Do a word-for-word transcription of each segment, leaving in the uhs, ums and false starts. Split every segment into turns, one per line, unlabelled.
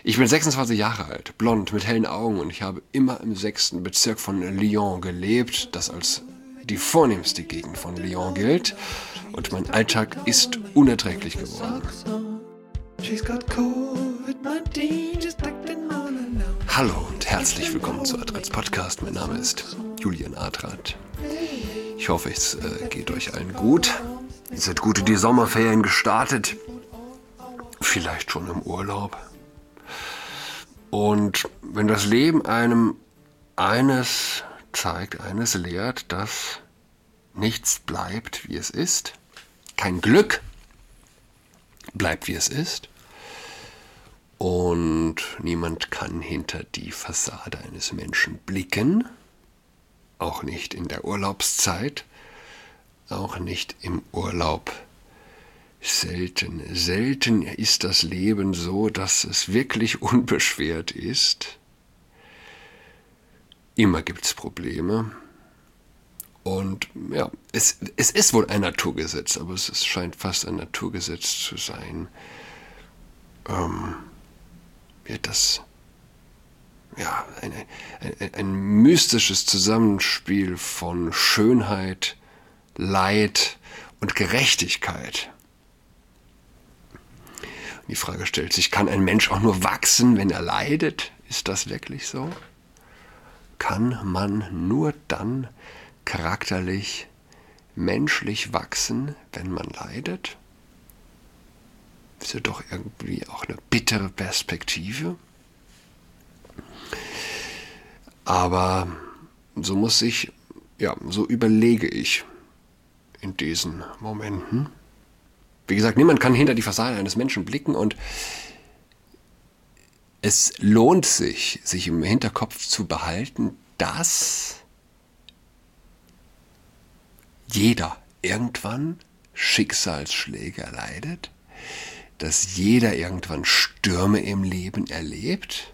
Ich bin sechsundzwanzig Jahre alt, blond, mit hellen Augen und ich habe immer im sechsten Bezirk von Lyon gelebt, das als die vornehmste Gegend von Lyon gilt. Und mein Alltag ist unerträglich geworden. Hallo und herzlich willkommen zu Adrats Podcast. Mein Name ist Julian Adrat. Ich hoffe, es äh, geht euch allen gut. Ihr seid gut in die Sommerferien gestartet. Vielleicht schon im Urlaub. Und wenn das Leben einem eines zeigt, eines lehrt, dass nichts bleibt, wie es ist, kein Glück bleibt, wie es ist, und niemand kann hinter die Fassade eines Menschen blicken, auch nicht in der Urlaubszeit, auch nicht im Urlaub. Selten, selten ist das Leben so, dass es wirklich unbeschwert ist. Immer gibt es Probleme. Und ja, es, es ist wohl ein Naturgesetz, aber es, es scheint fast ein Naturgesetz zu sein, ähm, ja, das, ja, eine, ein, ein mystisches Zusammenspiel von Schönheit, Leid und Gerechtigkeit. Die Frage stellt sich, kann ein Mensch auch nur wachsen, wenn er leidet? Ist das wirklich so? Kann man nur dann charakterlich, menschlich wachsen, wenn man leidet? Ist ja doch irgendwie auch eine bittere Perspektive. Aber so muss ich, ja, so überlege ich in diesen Momenten. Wie gesagt, niemand kann hinter die Fassade eines Menschen blicken und es lohnt sich, sich im Hinterkopf zu behalten, dass jeder irgendwann Schicksalsschläge erleidet, dass jeder irgendwann Stürme im Leben erlebt.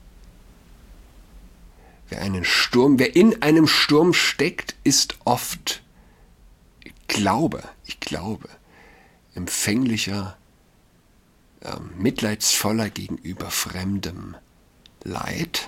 Wer einen Sturm, wer in einem Sturm steckt, ist oft, ich glaube, ich glaube, empfänglicher, äh, mitleidsvoller gegenüber fremdem Leid.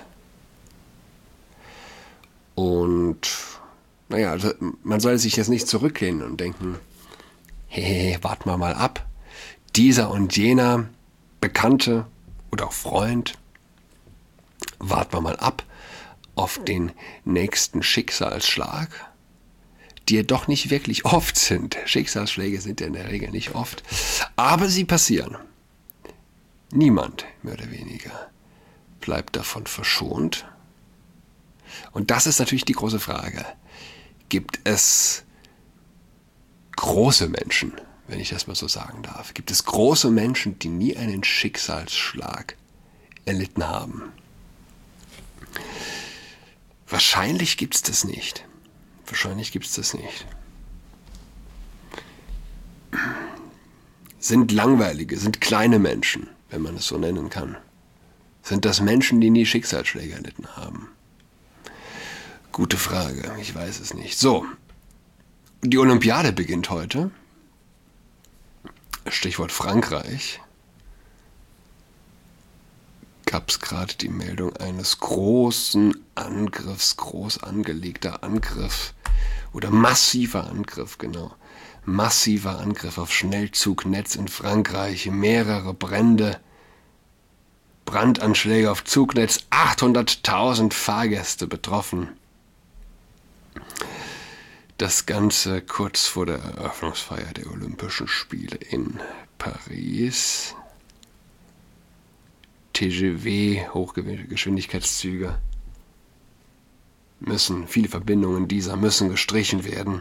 Und naja, also man soll sich jetzt nicht zurücklehnen und denken, hey, warten wir mal ab. Dieser und jener Bekannte oder auch Freund, warten wir mal ab auf den nächsten Schicksalsschlag, die ja doch nicht wirklich oft sind. Schicksalsschläge sind ja in der Regel nicht oft, aber sie passieren. Niemand, mehr oder weniger, bleibt davon verschont. Und das ist natürlich die große Frage. Gibt es große Menschen, wenn ich das mal so sagen darf? Gibt es große Menschen, die nie einen Schicksalsschlag erlitten haben? Wahrscheinlich gibt es das nicht. Wahrscheinlich gibt es das nicht. Sind langweilige, sind kleine Menschen, wenn man es so nennen kann. Sind das Menschen, die nie Schicksalsschläge erlitten haben? Gute Frage, ich weiß es nicht. So, die Olympiade beginnt heute. Stichwort Frankreich. Gab es gerade die Meldung eines großen Angriffs, groß angelegter Angriff oder massiver Angriff, genau. Massiver Angriff auf Schnellzugnetz in Frankreich, mehrere Brände, Brandanschläge auf Zugnetz, achthunderttausend Fahrgäste betroffen. Das Ganze kurz vor der Eröffnungsfeier der Olympischen Spiele in Paris. T G V, Hochgeschwindigkeitszüge, müssen, viele Verbindungen dieser müssen gestrichen werden.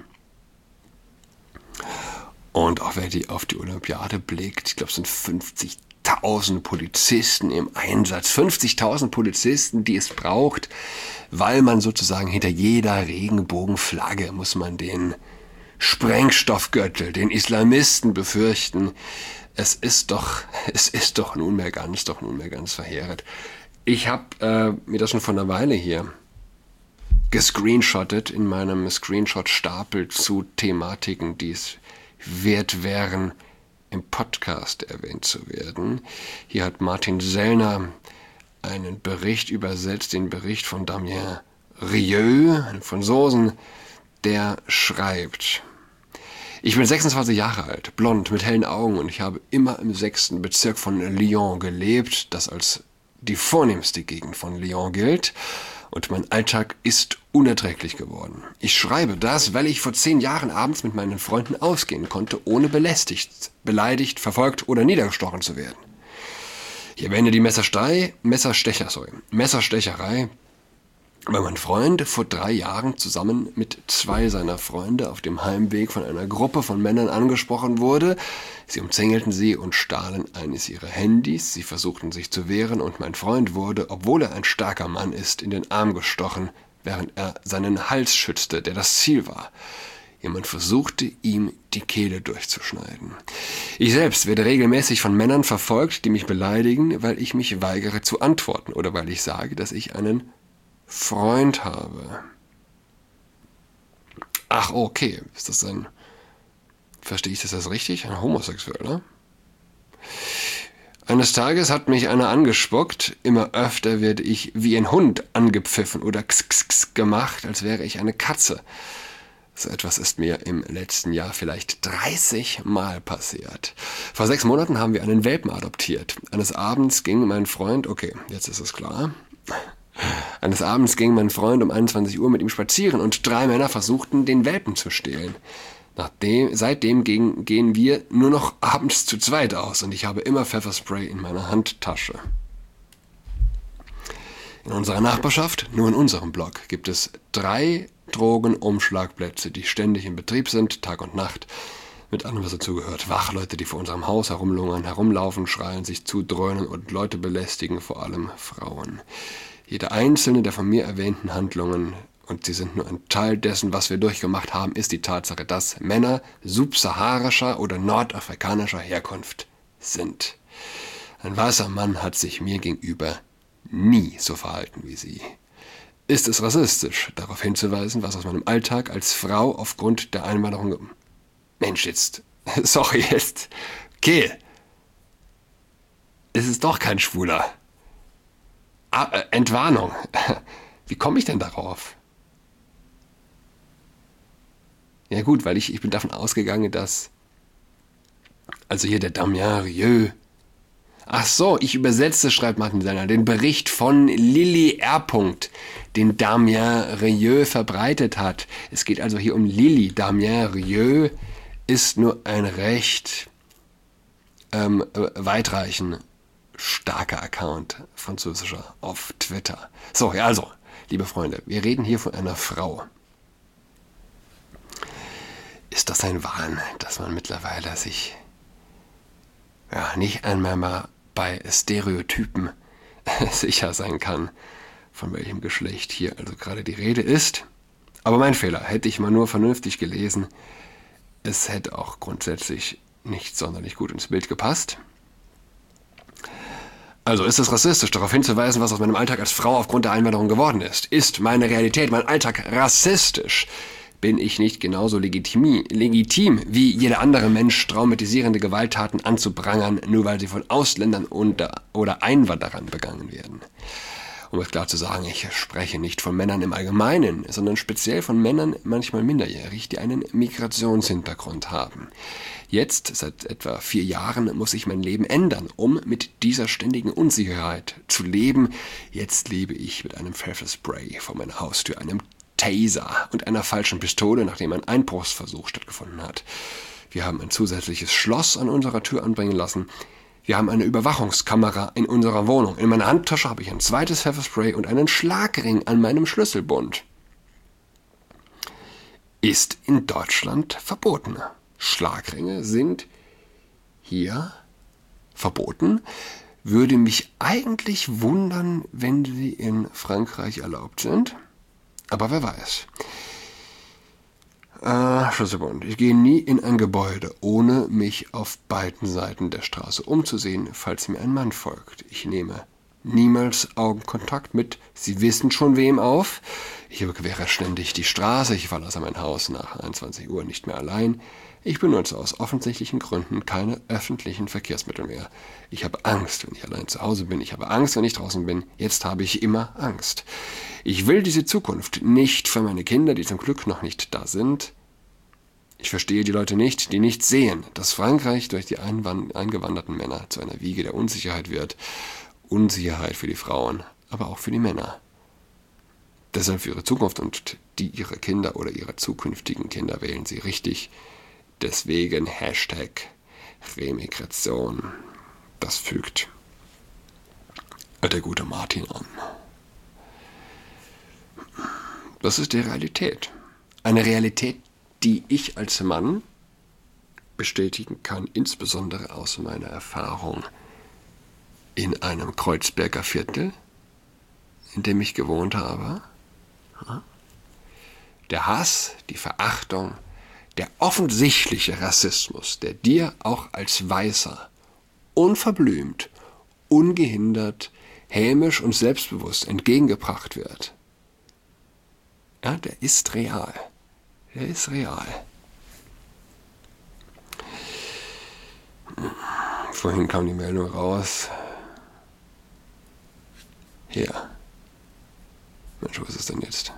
Und auch wer die auf die Olympiade blickt, ich glaube es sind fünfzigtausend Polizisten im Einsatz. fünfzigtausend Polizisten, die es braucht, weil man sozusagen hinter jeder Regenbogenflagge muss man den Sprengstoffgürtel, den Islamisten befürchten. Es ist doch, es ist doch nunmehr ganz, doch nunmehr ganz verheerend. Ich habe äh, mir das schon vor einer Weile hier gescreenshottet in meinem Screenshot-Stapel zu Thematiken, die es wert wären, im Podcast erwähnt zu werden. Hier hat Martin Sellner einen Bericht übersetzt, den Bericht von Damien Rieu, einem Franzosen, der schreibt: Ich bin sechsundzwanzig Jahre alt, blond, mit hellen Augen und ich habe immer im sechsten Bezirk von Lyon gelebt, das als die vornehmste Gegend von Lyon gilt, und mein Alltag ist unerträglich geworden. Ich schreibe das, weil ich vor zehn Jahren abends mit meinen Freunden ausgehen konnte, ohne belästigt, beleidigt, verfolgt oder niedergestochen zu werden. Ich erwähne die Messerstei, Messerstecher, sorry, Messerstecherei, weil mein Freund vor drei Jahren zusammen mit zwei seiner Freunde auf dem Heimweg von einer Gruppe von Männern angesprochen wurde. Sie umzingelten sie und stahlen eines ihrer Handys. Sie versuchten sich zu wehren und mein Freund wurde, obwohl er ein starker Mann ist, in den Arm gestochen, während er seinen Hals schützte, der das Ziel war. Jemand versuchte, ihm die Kehle durchzuschneiden. Ich selbst werde regelmäßig von Männern verfolgt, die mich beleidigen, weil ich mich weigere zu antworten oder weil ich sage, dass ich einen Freund habe. Ach, okay. Ist das ein... Verstehe ich das jetzt richtig? Ein Homosexueller? Eines Tages hat mich einer angespuckt. Immer öfter werde ich wie ein Hund angepfiffen oder x, x, x gemacht, als wäre ich eine Katze. So etwas ist mir im letzten Jahr vielleicht dreißig Mal passiert. Vor sechs Monaten haben wir einen Welpen adoptiert. Eines Abends ging mein Freund... Okay, jetzt ist es klar... Eines Abends ging mein Freund um einundzwanzig Uhr mit ihm spazieren und drei Männer versuchten, den Welpen zu stehlen. Nachdem, seitdem gehen, gehen wir nur noch abends zu zweit aus und ich habe immer Pfefferspray in meiner Handtasche. In unserer Nachbarschaft, nur in unserem Block, gibt es drei Drogenumschlagplätze, die ständig in Betrieb sind, Tag und Nacht. Mit allem, was dazugehört. Wachleute, die vor unserem Haus herumlungern, herumlaufen, schreien, sich zudröhnen und Leute belästigen, vor allem Frauen. Jede einzelne der von mir erwähnten Handlungen, und sie sind nur ein Teil dessen, was wir durchgemacht haben, ist die Tatsache, dass Männer subsaharischer oder nordafrikanischer Herkunft sind. Ein weißer Mann hat sich mir gegenüber nie so verhalten wie sie. Ist es rassistisch, darauf hinzuweisen, was aus meinem Alltag als Frau aufgrund der Einwanderung... Mensch, jetzt... Sorry, jetzt... Okay. Es ist doch kein Schwuler. Ah, äh, Entwarnung. Wie komme ich denn darauf? Ja gut, weil ich, ich bin davon ausgegangen, dass... Also hier der Damien Rieu... Ach so, ich übersetze, schreibt Martin Sellner, den Bericht von Lilly R. den Damien Rieu verbreitet hat. Es geht also hier um Lilly. Damien Rieu ist nur ein recht ähm, weitreichend starker Account, französischer, auf Twitter. So, ja, also, liebe Freunde, wir reden hier von einer Frau. Ist das ein Wahn, dass man mittlerweile sich ja nicht einmal mal bei Stereotypen sicher sein kann, von welchem Geschlecht hier also gerade die Rede ist? Aber mein Fehler, hätte ich mal nur vernünftig gelesen, es hätte auch grundsätzlich nicht sonderlich gut ins Bild gepasst. Also ist es rassistisch, darauf hinzuweisen, was aus meinem Alltag als Frau aufgrund der Einwanderung geworden ist? Ist meine Realität, mein Alltag rassistisch? Bin ich nicht genauso legitim, legitim wie jeder andere Mensch, traumatisierende Gewalttaten anzuprangern, nur weil sie von Ausländern unter, oder Einwanderern begangen werden? Um es klar zu sagen, ich spreche nicht von Männern im Allgemeinen, sondern speziell von Männern, manchmal minderjährig, die einen Migrationshintergrund haben. Jetzt, seit etwa vier Jahren, muss ich mein Leben ändern, um mit dieser ständigen Unsicherheit zu leben. Jetzt lebe ich mit einem Pfefferspray vor meiner Haustür, einem Taser und einer falschen Pistole, nachdem ein Einbruchsversuch stattgefunden hat. Wir haben ein zusätzliches Schloss an unserer Tür anbringen lassen. Wir haben eine Überwachungskamera in unserer Wohnung. In meiner Handtasche habe ich ein zweites Pfefferspray und einen Schlagring an meinem Schlüsselbund. Ist in Deutschland verboten. Schlagringe sind hier verboten. Würde mich eigentlich wundern, wenn sie in Frankreich erlaubt sind. Aber wer weiß. Äh, Schlüsselbund. Ich gehe nie in ein Gebäude, ohne mich auf beiden Seiten der Straße umzusehen, falls mir ein Mann folgt. Ich nehme Niemals Augenkontakt mit, Sie wissen schon wem auf. Ich überquere ständig die Straße, ich verlasse mein Haus nach einundzwanzig Uhr nicht mehr allein. Ich benutze aus offensichtlichen Gründen keine öffentlichen Verkehrsmittel mehr. Ich habe Angst, wenn ich allein zu Hause bin. Ich habe Angst, wenn ich draußen bin. Jetzt habe ich immer Angst. Ich will diese Zukunft nicht für meine Kinder, die zum Glück noch nicht da sind. Ich verstehe die Leute nicht, die nicht sehen, dass Frankreich durch die eingewanderten Männer zu einer Wiege der Unsicherheit wird. Unsicherheit für die Frauen, aber auch für die Männer. Deshalb für ihre Zukunft und die ihrer Kinder oder ihrer zukünftigen Kinder wählen sie richtig. Deswegen Hashtag Remigration. Das fügt der gute Martin an. Das ist die Realität. Eine Realität, die ich als Mann bestätigen kann, insbesondere aus meiner Erfahrung in einem Kreuzberger Viertel, in dem ich gewohnt habe. Der Hass, die Verachtung, der offensichtliche Rassismus, der dir auch als Weißer unverblümt, ungehindert, hämisch und selbstbewusst entgegengebracht wird, ja, der ist real. Der ist real. Vorhin kam die Meldung raus. Hier. Mensch, wo ist es denn jetzt?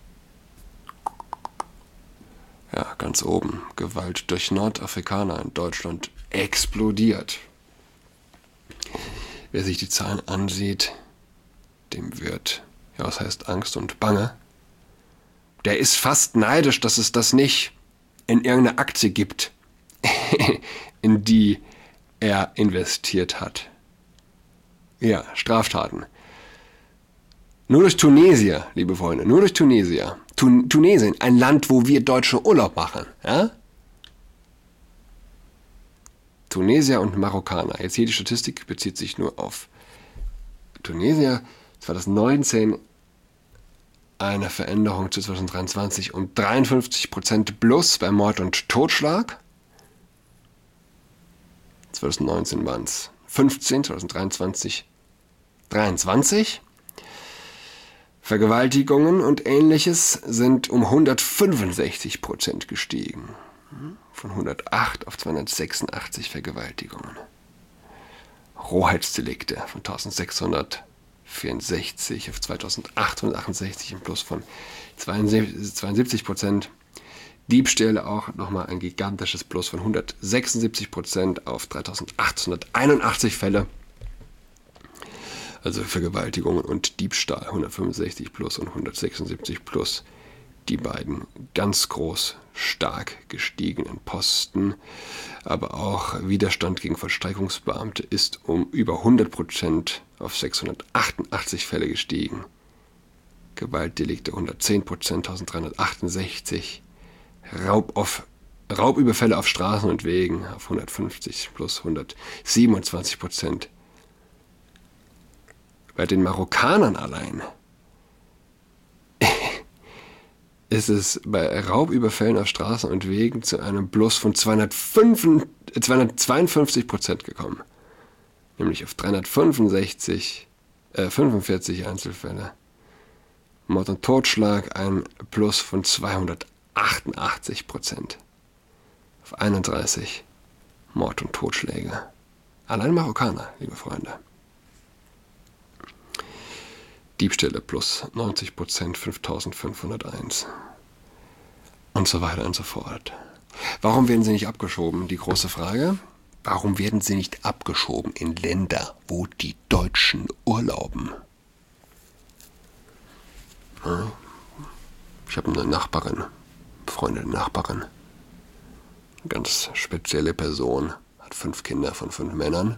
Ja, ganz oben. Gewalt durch Nordafrikaner in Deutschland explodiert. Wer sich die Zahlen ansieht, dem wird, ja, was heißt Angst und Bange. Der ist fast neidisch, dass es das nicht in irgendeine Aktie gibt, in die er investiert hat. Ja, Straftaten. Nur durch Tunesier, liebe Freunde, nur durch Tunesier. Tun- Tunesien, ein Land, wo wir Deutsche Urlaub machen. Ja? Tunesier und Marokkaner. Jetzt hier die Statistik bezieht sich nur auf Tunesier. zweitausendneunzehn eine Veränderung zu zweitausenddreiundzwanzig um dreiundfünfzig Prozent plus bei Mord und Totschlag. zweitausendneunzehn waren es fünfzehn, zweitausenddreiundzwanzig dreiundzwanzig. Vergewaltigungen und Ähnliches sind um hundertfünfundsechzig Prozent gestiegen. Von hundertacht auf zweihundertsechsundachtzig Vergewaltigungen. Rohheitsdelikte von eintausendsechshundertvierundsechzig auf zweitausendachthundertachtundsechzig, ein Plus von zweiundsiebzig Prozent. Diebstähle auch nochmal ein gigantisches Plus von hundertsechsundsiebzig Prozent auf dreitausendachthunderteinundachtzig Fälle. Also Vergewaltigungen und Diebstahl hundertfünfundsechzig plus und hundertsechsundsiebzig plus. Die beiden ganz groß, stark gestiegenen Posten. Aber auch Widerstand gegen Vollstreckungsbeamte ist um über hundert Prozent auf sechshundertachtundachtzig Fälle gestiegen. Gewaltdelikte hundertzehn Prozent, eintausenddreihundertachtundsechzig. Raub auf, Raubüberfälle auf Straßen und Wegen auf hundertfünfzig plus hundertsiebenundzwanzig Prozent. Bei den Marokkanern allein ist es bei Raubüberfällen auf Straßen und Wegen zu einem Plus von zweihundertzweiundfünfzig Prozent gekommen. Nämlich auf dreihundertfünfundsechzig, äh, fünfundvierzig Einzelfälle. Mord und Totschlag ein Plus von zweihundertachtundachtzig Prozent. Auf einunddreißig Mord und Totschläge. Allein Marokkaner, liebe Freunde. Diebstähle plus neunzig Prozent, fünftausendfünfhunderteins. Und so weiter und so fort. Warum werden sie nicht abgeschoben? Die große Frage. Warum werden sie nicht abgeschoben in Länder, wo die Deutschen urlauben? Ich habe eine Nachbarin, befreundete Nachbarin. Eine ganz spezielle Person, hat fünf Kinder von fünf Männern.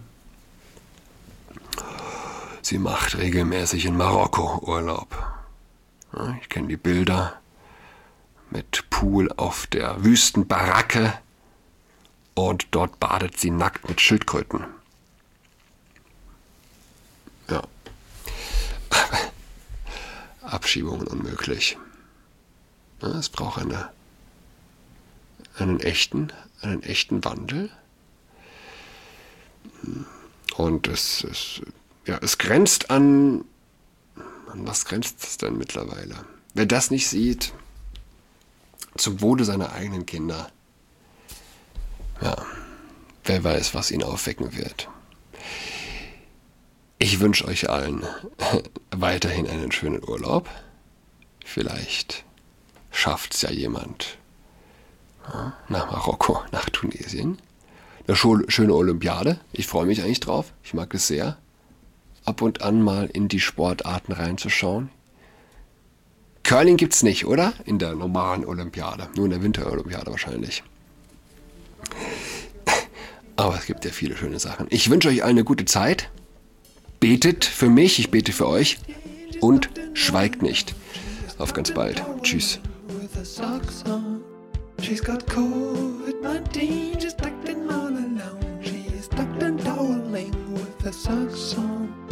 Sie macht regelmäßig in Marokko Urlaub. Ich kenne die Bilder mit Pool auf der Wüstenbaracke und dort badet sie nackt mit Schildkröten. Ja. Abschiebungen unmöglich. Es braucht eine, einen echten, einen echten Wandel. Und es ist ja, es grenzt an, an was grenzt es denn mittlerweile? Wer das nicht sieht, zum Wohle seiner eigenen Kinder, ja, wer weiß, was ihn aufwecken wird. Ich wünsche euch allen weiterhin einen schönen Urlaub. Vielleicht schafft es ja jemand ja, nach Marokko, nach Tunesien. Eine schöne Olympiade. Ich freue mich eigentlich drauf. Ich mag es sehr, ab und an mal in die Sportarten reinzuschauen. Curling gibt's nicht, oder? In der normalen Olympiade. Nur in der Winterolympiade wahrscheinlich. Aber es gibt ja viele schöne Sachen. Ich wünsche euch allen eine gute Zeit. Betet für mich, ich bete für euch. Und schweigt nicht. Auf ganz bald. Tschüss. She's got COVID nineteen, she's tucked in all alone. She's tucked and toweling with her socks on.